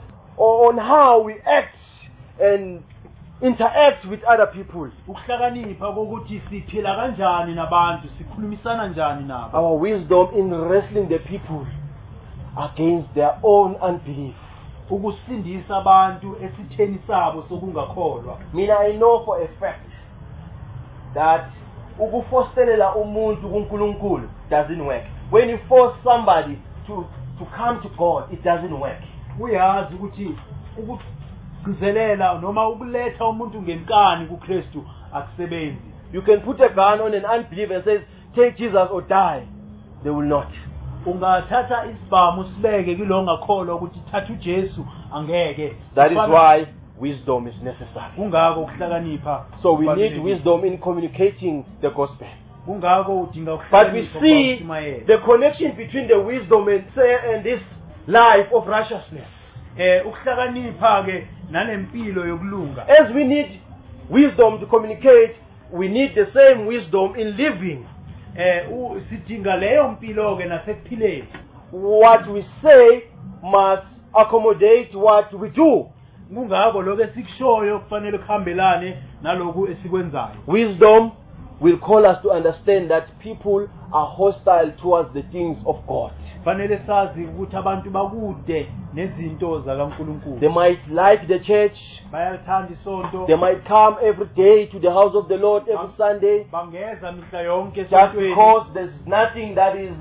on how we act and interact with other people. ukuhlakanipha kokuthi siphila kanjani nabantu, sikhulumisana kanjani nabo. Our wisdom in wrestling the people against their own unbelief. ukusindisa abantu esitheni sabo sokungakholwa. Mina, I know for a fact that ukufostelela umuntu kuNkulunkulu doesn't work. When you force somebody to to come to God, it doesn't work. Uyazi ukuthi ukugcizelela noma ukuletha umuntu ngenkani kuKristu akusebenzi. You can put a gun on an unbeliever and say, take Jesus or die. They will not. Ungathatha isibhamu sibeke kulo ngakholwa ukuthi thatha uJesu angeke. That is why wisdom is necessary. Kungako ukuhlakanipha. So we need wisdom in communicating the gospel. Kungako udinga But we ukuhlakanipha see kwakumayela. the connection between the wisdom and say and this life of righteousness. Eh ukuhlakanipha ke nanempilo yokulunga. As we need wisdom to communicate, we need the same wisdom in living. Eh u- sidinga leyo mpilo ke nasekuphileni. What we say must accommodate what we do. Kungako lokho esikushoyo kufanele kuhambelane naloku esikwenzayo. Wisdom will call us to understand that people are hostile towards the things of God. Kufanele sazi ukuthi abantu bakude nezinto zakaNkulunkulu. They might like the church. Bayalithanda isonto. They might come every day to the house of the Lord every Sunday. Bangeza mihla yonke Just esontweni. because there's nothing that is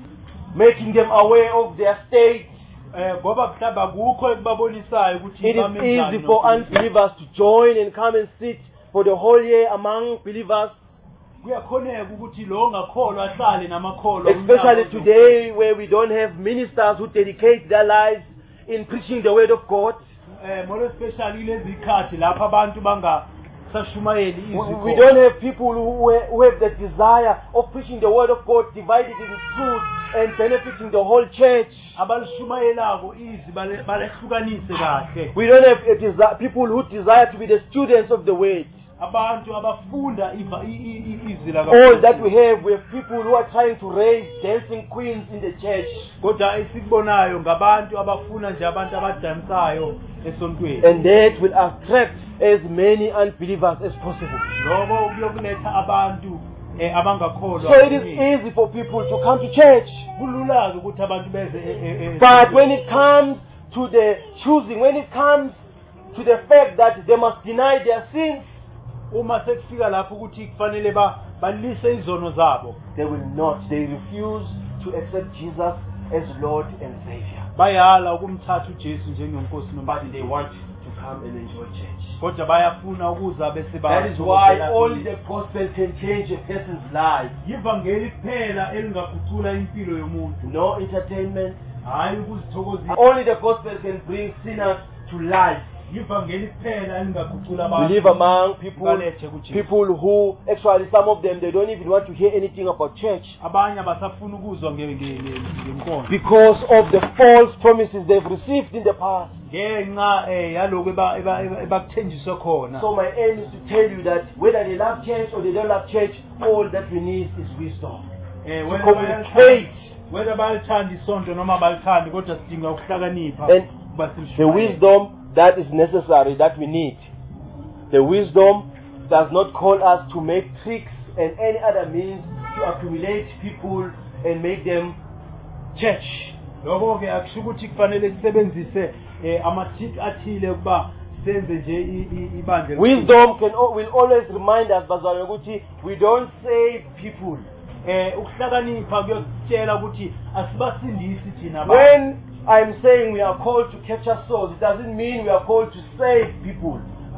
making them aware of their state. Eh ngoba mhlamba kukho ekubabonisayo ukuthi It is bame easy njani for noNkulunkulu. unbelievers to join and come and sit for the whole year among believers. Kuyakhoneka ukuthi lo ngakholwa ahlale namakholwa. Especially unyaka today where we don't have ministers who dedicate their lives in preaching the word of God. eh more especially lezi ikhathi lapha abantu banga sashumayeli izwi We, khona. we don't have people who, ha- who have the desire of preaching the word of God, divided in truth and benefiting the whole church. abalishumayelako izwi bale- balehlukanise kahle. We don't have a desi- people who desire to be the students of the word. Abantu abafunda iva- i- i- i- izwi All that we lakaNkulunkulu. have, we have people who are trying to raise dancing queens in the church. Kodwa esikubonayo ngabantu abafuna nje abantu abadansayo esontweni. And that will attract as many unbelievers as possible. Lokho kuyokuletha abantu eh, abangakholwa. So it is easy for people to come to church. kulula ukuthi abantu beze e- e- e- But when it comes to the choosing, when it comes to the fact that they must deny their sins, uma sekufika lapho ukuthi kufanele ba balise izono zabo, they will not. They refuse to accept Jesus as Lord and Savior. bayala ukumthatha uJesu njengenkosi But nomphristi. they want to come and enjoy church. Kodwa bayafuna ukuza bese ba. That is why only the gospel can change a person's life. ivangeli kuphela elingagucula impilo yomuntu, No entertainment. hayi ukuzithokozisa. Only the gospel can bring sinners to life. ivangeli kuphela elingagucula We abantu. live among people, Balethe kuJesu. people who actually some of them they don't even want to hear anything about church abanye abasafuna ukuzwa nge- nge- nge- ngenkonzo because of the false promises they've received in the past. ngenxa eh, yaloko eba- eba- eba- ebakuthenjiswe khona. So my aim is to tell you that whether they love church or they don't love church, all that we need is wisdom. Eh, To whether communicate whether balithanda isonto noma balithandi, kodwa sidinga ukuhlakanipha And ukuba the silishumayele. wisdom that is necessary, that we need. The wisdom does not call us to make tricks and any other means to accumulate people and make them church. Lokho ke akusho ukuthi kufanele sisebenzise eh, amathiki athile ukuba senze nje i- i- ibandla. Wisdom can al- will always remind us, bazalwane, ukuthi we don't save people. eh ukuhlakanipha kuyositshela ukuthi asibasindisi thina abantu. When I'm saying we are called to capture souls, it doesn't mean we are called to save people.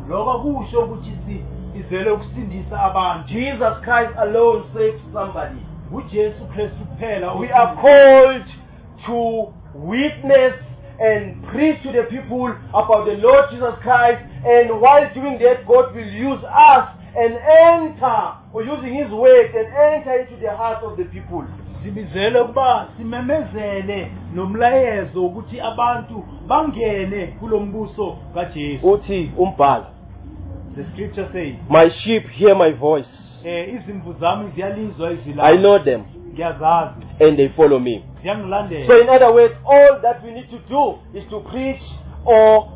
lokho kusho ukuthi sizele ukusindisa abantu. Jesus Christ alone saves somebody. uJesu Kristu kuphela. We are called to witness and preach to the people about the Lord Jesus Christ, and while doing that, God will use us and enter, or using His word, and enter into the hearts of the people. Sibizele ukuba simemezele nomlayezo ukuthi abantu bangene kulombuso kaJesu. Uthi umbhalo. The scripture says, my sheep hear my voice. Eh izimvu zami ziyalizwa izwi I know them, ngiyazazi and they follow me. ziyangilandela. So in other words, all that we need to do is to preach, or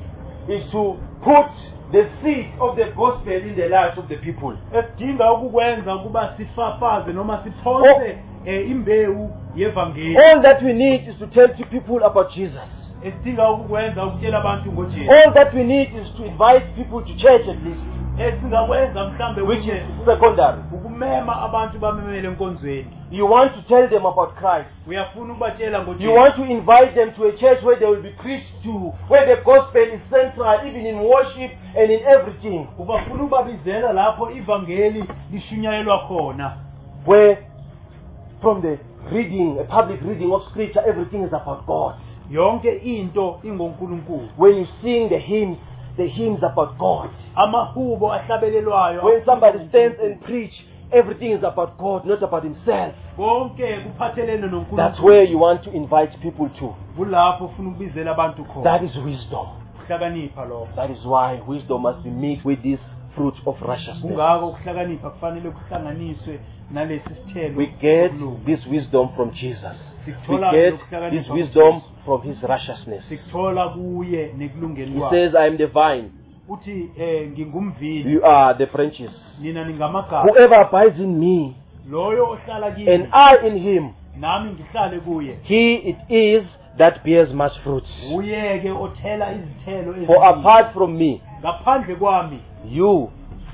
is to put the seed of the gospel in the lives of the people. Esidinga ukukwenza kuba sifafaze noma siphonse eh imbewu yevangeli. All that we need is to tell to people about Jesus. Esidinga ukukwenza ukutshela abantu ngoJesu. All that we need is to invite people to church at least, Esingakwenza mhlambe which is secondary. ukumema abantu bamemele enkonzweni. You want to tell them about Christ. Uyafuna ukubatshela You ngoJesu. want to invite them to a church where they will be preached to, where the gospel is central, even in worship and in everything. Ubafuna ukubabizela lapho ivangeli lishunyayelwa khona. Where from the reading, a public reading of scripture, everything is about God. Yonke into ingonkulunkulu. When you sing the hymns, the hymns about God. Amahubo ahlabelelwayo. When somebody stands and preach, everything is about God, not about himself. konke kuphathelene noNkulunkulu. That's where you want to invite people to. Kulapho ufuna ukubizela abantu khona. That is wisdom. Ukuhlakanipha lo. That is why wisdom must be mixed with this fruit of righteousness. Kungako ukuhlakanipha kufanele kuhlanganiswe nalesi sithelo. We get this wisdom from Jesus. We get this wisdom from His righteousness. Sikuthola kuye nekulungeni He kwakhe. says, I am the vine, Uthi eh ngingumvili. you are the branches. Nina ningamagaba. Whoever abides in me Loyo ohlala and kimi I in him, nami ngihlale kuye. he it is that bears much fruit. Uyeke othela izithelo For eziningi. apart from me, Ngaphandle kwami you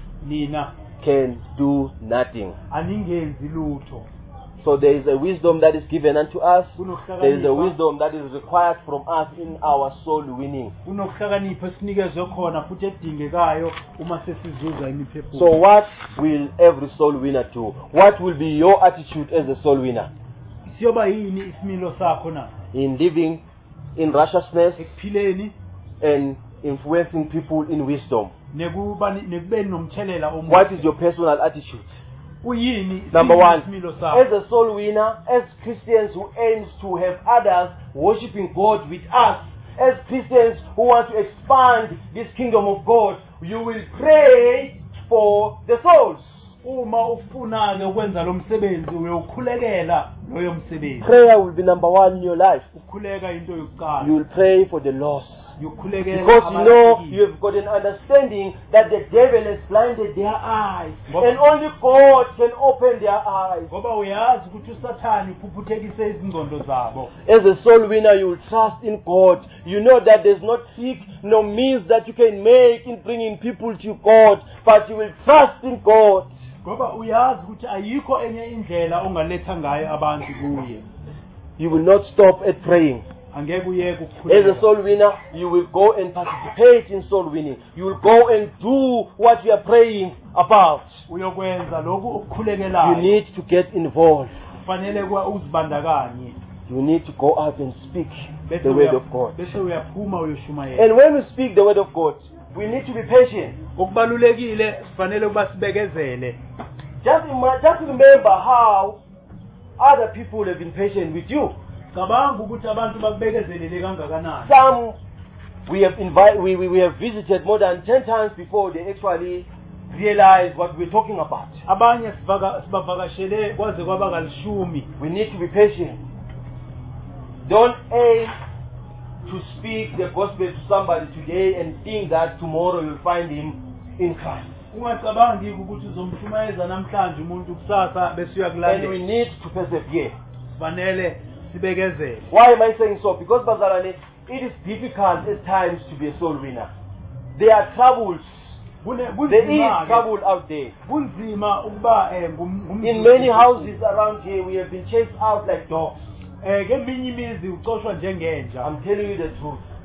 nina can do nothing. aningenzi lutho. So there is a wisdom that is given unto us. There is a Kunokuhlakanipha wisdom that is required from us in our soul winning. kunokuhlakanipha sinikezwe khona futhi edingekayo uma sesizuza imiphefumulo. So what will every soul winner do? What will be your attitude as a soul winner? Siyoba yini isimilo sakho na? In living in righteousness Ekuphileni and influencing people in wisdom. nekuba nekubeni nomthelela omuhle. What is your personal attitude? Uyini Number one, isimilo as sakho? a soul winner, as Christians who aims to have others worshiping God with us, as Christians who want to expand this kingdom of God, you will pray for the souls. Uma ufuna ke ukwenza lo msebenzi uyokhulekela loyo msebenzi. Prayer will be number one in your life. Ukhuleka into yokuqala. You will pray for the lost. Uyokhulekela Because you know abalahlekiwe. you have got an understanding that the devil has blinded their eyes. Ngoba- And only God can open their eyes. Ngoba uyazi ukuthi uSathani uphuphethekise izingqondo zabo. As a soul winner, you will trust in God. You know that there's no trick, no means that you can make in bringing people to God, but you will trust in God. Ngoba uyazi ukuthi ayikho enye indlela ongaletha ngayo abantu kuye. You will not stop at praying. Angeke uyeke As a ukukhuleka. soul winner, you will go and participate in soul winning. You will go and do what you are praying about. Uyokwenza lokhu You okukhulekelayo. need to get involved. Kufanele kwa uzibandakanye. You need to go out and speak Bese the word uya- of God. Bese uyaphuma uyoshumayela. And when we speak the word of God, we need to be patient. Okubalulekile sifanele ukuba sibekezele. Just, ima- just remember how other people have been patient with you. Cabanga ukuthi abantu bakubekezelele kangakanani. Some we have invite, we, we, we have visited more than ten times before they actually realize what we're talking about. Abanye sivaka sibavakashele kwaze kwaba kalishumi. We need to be patient. Don't aim to speak the gospel to somebody today and think that tomorrow you'll find him in Christ. Ungacabangi ukuthi uzomshumayeza namhlanje umuntu kusasa bese And we uyakulandela. need to persevere. Sifanele sibekezele. Why am I saying so? Because Bazalane, it is difficult at times to be a soul winner. There are troubles. Kune There kunzima is trouble out there. kunzima ukuba eh ngum- ngum- In many houses around here, we have been chased out like dogs. eh keminye imizi ucoshwa njengenja. I'm telling you the truth.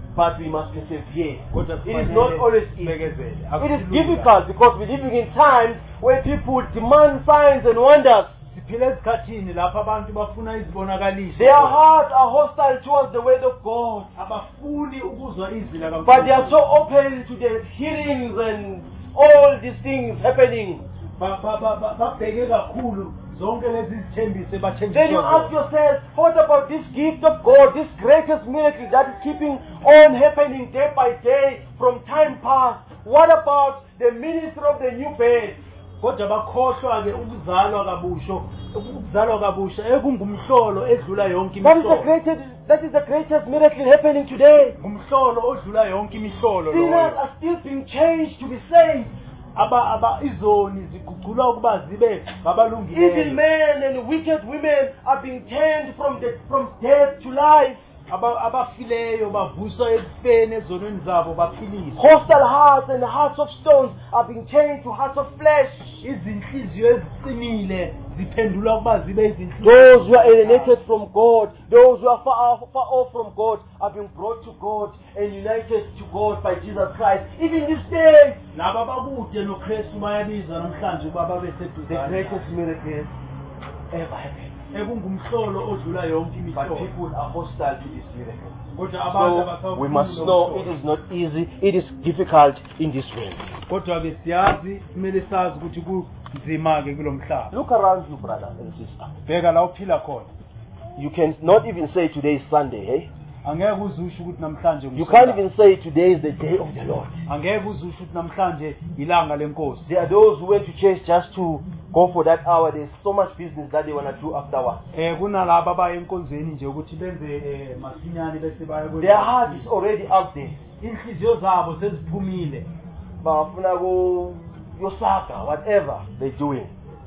but we must persevere. Kodwa It is kufanele not always easy. sibekezele. It is Akusilula. difficult because we're living in times where people demand signs and wonders. Siphila esikhathini lapho abantu bafuna izibonakaliso. Their hearts are hostile towards the word of God. Abafuni ukuzwa izwi la But they are so open to the healings and all these things happening. Ba- ba- ba- ba- babheke kakhulu zonke lezi zithembiso Then you ebathenjiswa ask yourself, what about this gift of God, this greatest miracle that is keeping on happening day by day from time past? What about the ministry of the new birth? kodwa bakhohlwa ke ukuzalwa kabusho ukuzalwa kabusha ekungumhlolo edlula yonke That is the imihlolo greatest, that is the greatest miracle happening today. umhlolo odlula yonke imihlolo Sinners loyo are still being changed to be saved. aba aba izoni ziguqulwa ukuba zibe Evil ngabalungileyo men and wicked women are being turned from the, from death to life. Aba- abafileyo bavuswa ekufeni ezonweni zabo baphiliswa Hostile hearts and hearts of stones are being changed to hearts of flesh. izinhliziyo eziqinile ziphendulwa ukuba zibe izinhliziyo Those who are alienated from God, those who are far, far off from God, are being brought to God and united to God by Jesus Christ. Even this day, laba bakude noKristu bayabizwa namhlanje ukuba babe the seduzane greatest miracle ever happened. ekungumhlolo odlula yonke But imihlolo people are hostile to this miracle. kodwa abantu So abasawufuni we must lo know mhlolo. it is not easy, it is difficult in this world. kodwa ke siyazi kumele sazi ukuthi kunzima ke kulo mhlaba Look around you, brother and sister. bheka la uphila khona You can not even say today is Sunday, eh? angeke uzusho ukuthi namhlanje You ngusondayo. can't even say today is the day of the Lord. angeke uzusho ukuthi namhlanje ilanga lenkosi There are those who went to church just to go for that hour. There's so much business that they want to do afterwards. eh kunalabo abaya enkonzweni nje ukuthi benze eh, masinyane bese baya kwenza. Their heart is already out there. inhliziyo zabo seziphumile Bafuna ku- yosaka, whatever they're doing.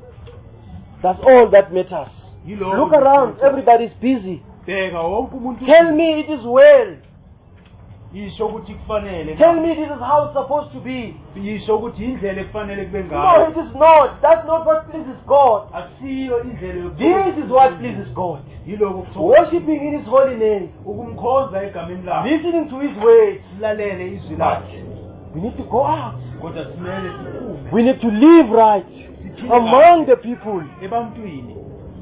That's all that matters. Yilo- Look around, everybody's busy. bheka wonke umuntu Tell me it is well. yisho ukuthi kufanele Tell me this is how it's supposed to be. yisho ukuthi indlela ekufanele kube No, ngayo it is not. That's not what pleases God. akusiyo indlela This is what pleases God. yiloko kuthokoza Worshipping in His holy name. ukumkhonza egameni lakhe Listening to His words. silalele izwi But lakhe we need to go out. kodwa simele siphume We need to live right among the people. ebantwini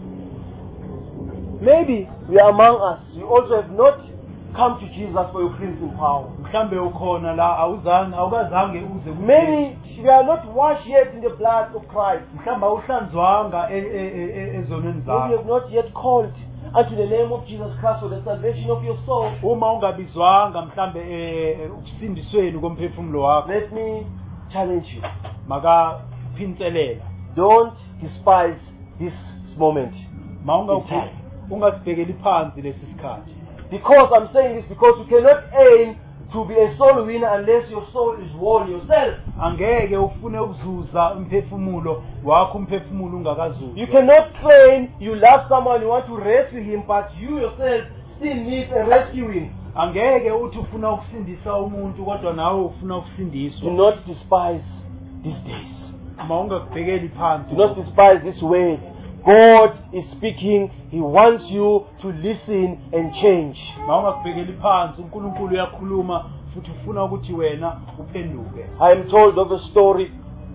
Maybe we are among us. You also have not come to Jesus for your cleansing power. mhlambe ukhona la awuzange awukazange uze ku- Maybe we are not washed yet in the blood of Christ. mhlawumbe awuhlanzwanga e- e- e- e- ezonweni Maybe you zakho have not yet called unto the name of Jesus Christ for the salvation of your soul. uma ungabizwanga mhlambe eh, eh, ukusindisweni komphefumulo wakho Let me challenge you. makaphinselela Don't despise this moment. ma unga- In time. ungasibhekeli phansi lesi sikhathi Because I'm saying this because you cannot aim to be a soul winner unless your soul is won yourself. angeke ufune ukuzuza umphefumulo wakho umphefumulo ungakazuzi You cannot claim you love someone, you want to rescue him, but you yourself still need a rescuing. angeke uthi ufuna ukusindisa umuntu kodwa nawe ufuna Do ukusindiswa not despise these days. ma ungakubhekeli phansi Do not despise this word. God is speaking. He wants you to listen and change. ma ungakubhekeli phansi uNkulunkulu uyakhuluma futhi ufuna ukuthi wena uphenduke I am told of a story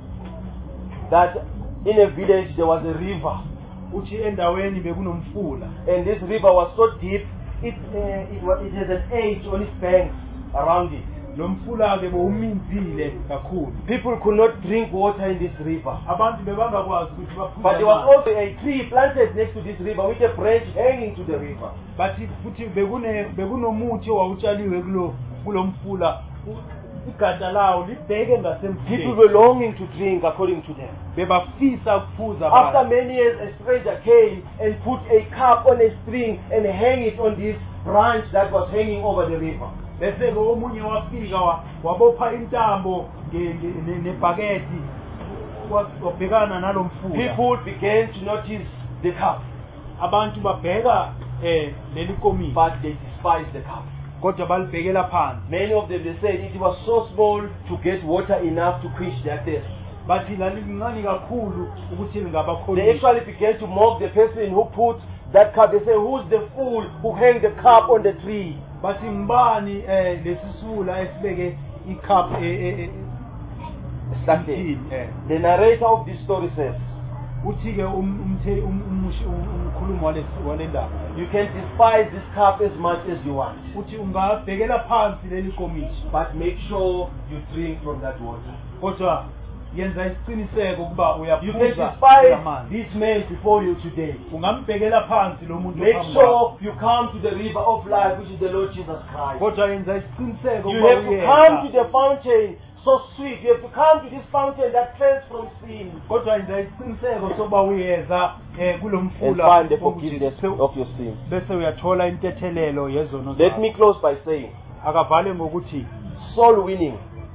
that in a village there was a river, uthi endaweni bekunomfula and this river was so deep it uh, it, was, it has an edge on its banks around it. lo mfula ke bowuminzile kakhulu People could not drink water in this river. abantu bebangakwazi ukuthi But there was baphuze also a tree planted next to this river with a branch hanging to the river. bathi futhi bekune bekunomuthi owawutshaliwe kulo kulo mfula U- igatsha lawo libheke People ngasemfuleni were longing to drink according to them. bebafisa ukuphuza After abantu many years, a stranger came and put a cup on a string and hang it on this branch that was hanging over the river. bese ke omunye wafika wa- wabopha intambo nge- nge- ne- nebhaketi wa- wabhekana nalo mfula People began to notice the cup, abantu babheka eh leli komiti but they despised the cup. kodwa balibhekela phansi Many of them, they said it was so small to get water enough to quench their thirst. bathi lalincane kakhulu ukuthi They lingabakholisa actually began to mock the person who put that cup. They say, who's the fool who hanged the cup on the tree? bathi ngibani eh lesisula esibeke icup eh Start there. eh The narrator of this story says, uthi ke umthe umkhulumo walesi walendaba you can despise this cup as much as you want, uthi ungabhekela phansi leli komithi but make sure you drink from that water. kodwa yenza isiqiniseko ukuba You can uyaphuza despise amanzi this man before you today. ungambhekela phansi lo muntu Make ophambi kwakho. sure you come to the river of life, which is the Lord Jesus Christ. kodwa yenza isiqiniseko You ukuba have to uyeza. come to the fountain so sweet. You have to come to this fountain that cleanses from sin kodwa yenza isiqiniseko sokuba uyeza eh kulo and mfula find the wokuthi forgiveness se- of your sins. bese uyathola intethelelo yezono Let zakho. me close by saying, akavale ngokuthi soul winning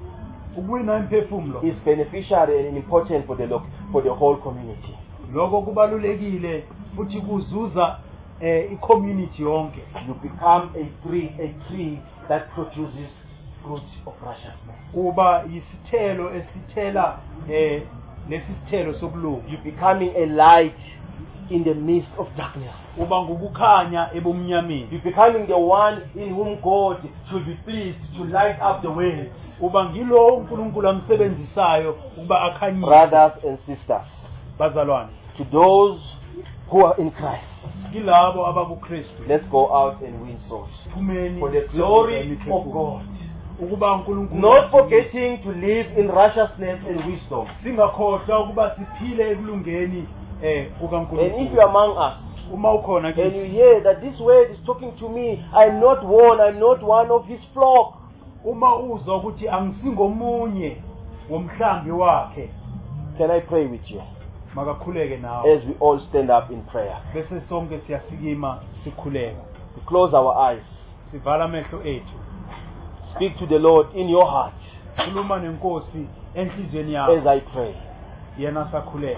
ukuwina imphefumulo is beneficiary and important for the lo- for the whole community. lokho kubalulekile futhi kuzuza eh i-community yonke. You become a tree, a tree that produces fruit of righteousness. kuba isithelo esithela eh lesi sithelo sokulunga. You're becoming a light in the midst of darkness. uba ngukukhanya ebumnyameni. You're becoming the one in whom God should be pleased to light up the world. uba ngilo uNkulunkulu amsebenzisayo ukuba akhanyise. Brothers and sisters, bazalwane to those who are in Christ, kilabo abakuKristu let's go out and win souls phumeni for the glory of God. ukuba uNkulunkulu Not forgetting to live in righteousness and wisdom. singakhohlwa ukuba siphile ekulungeni eh And if kukaNkulunkulu. you're among us uma ukhona and kithi you hear that this word is talking to me, I'm not one, I'm not one of his flock, uma uzwa ukuthi angisingomunye womhlambi wakhe can I pray with you makakhuleke nawe as we all stand up in prayer? bese sonke siyasikima sikhuleka We close our eyes. sivala amehlo ethu Speak to the Lord in your heart khuluma nenkosi enhlizweni as yakho I pray. yena sakhuleka.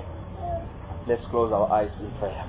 Let's close our eyes in prayer.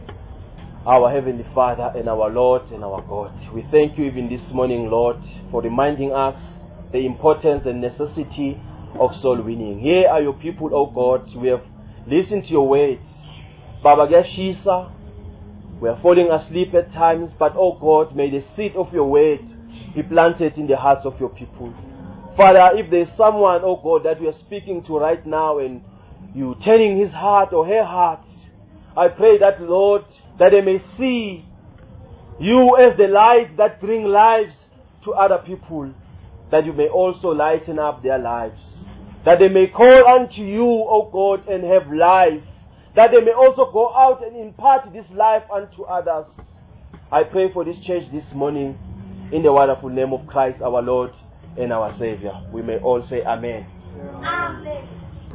Our Heavenly Father and our Lord and our God, we thank you even this morning, Lord, for reminding us the importance and necessity of soul winning. Here are your people, O God. We have listened to your words. Baba Gashisa, we are falling asleep at times, but oh God, may the seed of your word be planted in the hearts of your people. Father, if there is someone, oh God, that we are speaking to right now and you turning his heart or her heart, I pray that, Lord, that they may see you as the light that bring lives to other people, that you may also lighten up their lives, that they may call unto you, O God, and have life, that they may also go out and impart this life unto others. I pray for this church this morning in the wonderful name of Christ our Lord and our Savior. We may all say Amen. Amen.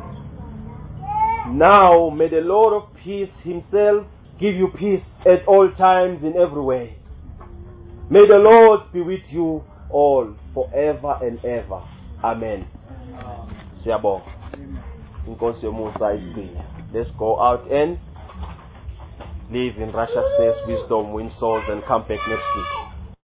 Now may the Lord of peace himself give you peace at all times in every way. May the Lord be with you all forever and ever. Amen. Siyabonga. Inkosi yomusa isiqine. Let's go out and live in righteousness, wisdom, win souls, and come back next week.